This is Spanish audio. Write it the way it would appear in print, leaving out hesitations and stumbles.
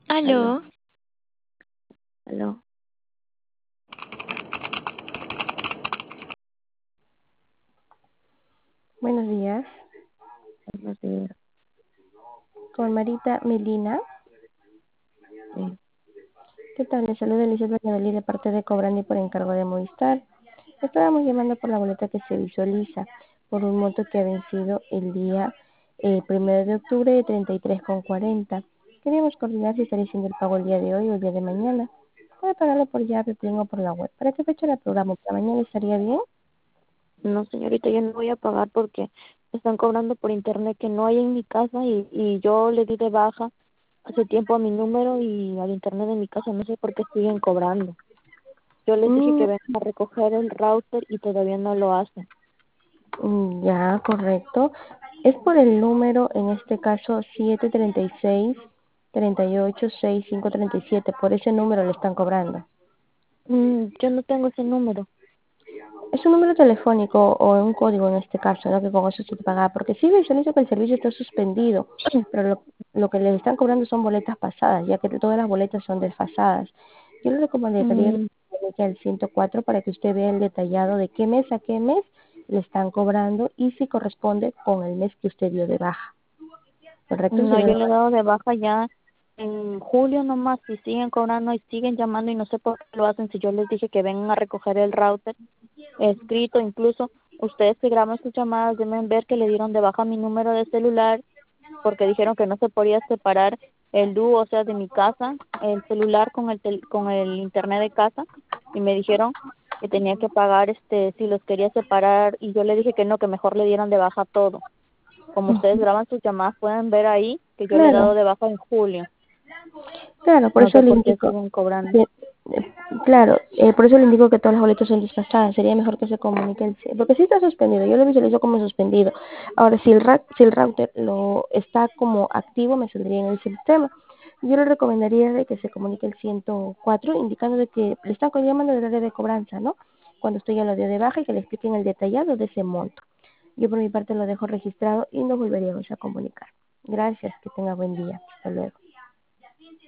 Aló, Aló, aló, buenos días. buenos días. Con Marita Melina. Sí. ¿Qué tal? Les saluda Elizabeth Novelí de parte de Cobrandi por encargo de Movistar. Estábamos llamando por la boleta que se visualiza por un monto que ha vencido el día 1 de octubre de 33,40. Queríamos coordinar si estaría haciendo el pago el día de hoy o el día de mañana. Puede pagarlo por llave, o por la web. ¿Para qué fecha la programa? ¿Para mañana estaría bien? No, señorita, yo no voy a pagar porque están cobrando por internet que no hay en mi casa y yo le di de baja hace tiempo a mi número y al internet de mi casa. No sé por qué siguen cobrando. Yo les dije que Mm, vengan a recoger el router y todavía no lo hacen. ya, correcto. Es por el número, en este caso, 736-386537. Por ese número le están cobrando. Yo no tengo ese número. Es un número telefónico o un código en este caso, ¿no? Que con eso se te paga. Porque sí visualizo que el servicio está suspendido, pero lo que les están cobrando son boletas pasadas, ya que todas las boletas son desfasadas. Yo le recomendaría Mm, que al 104 para que usted vea el detallado de qué mes a qué mes le están cobrando y si corresponde con el mes que usted dio de baja. ¿Correcto, no, yo señor? le he dado de baja ya en julio nomás y siguen cobrando y siguen llamando y no sé por qué lo hacen si yo les dije que vengan a recoger el router escrito. Incluso ustedes que graban sus llamadas deben ver que le dieron de baja mi número de celular porque dijeron que no se podía separar el dúo, o sea, de mi casa, el celular con con el internet de casa, y me dijeron que tenía que pagar si los quería separar y yo le dije que no, que mejor le dieran de baja todo. Como ustedes graban sus llamadas pueden ver ahí que yo le he dado Claro, de baja en julio. claro, por No eso sé le por qué indico. siguen cobrando. que- claro, por eso le indico que todas las boletas son desfasadas. Sería mejor que se comunique porque sí está suspendido. Yo lo visualizo como suspendido. Ahora, si el router lo está como activo, me saldría en el sistema. Yo le recomendaría de que se comunique el 104 indicando de que le están llamando del área de cobranza, ¿no? Cuando usted ya lo dio de baja y que le expliquen el detallado de ese monto. Yo por mi parte lo dejo registrado y nos volveríamos a comunicar. Gracias, que tenga buen día. Hasta luego.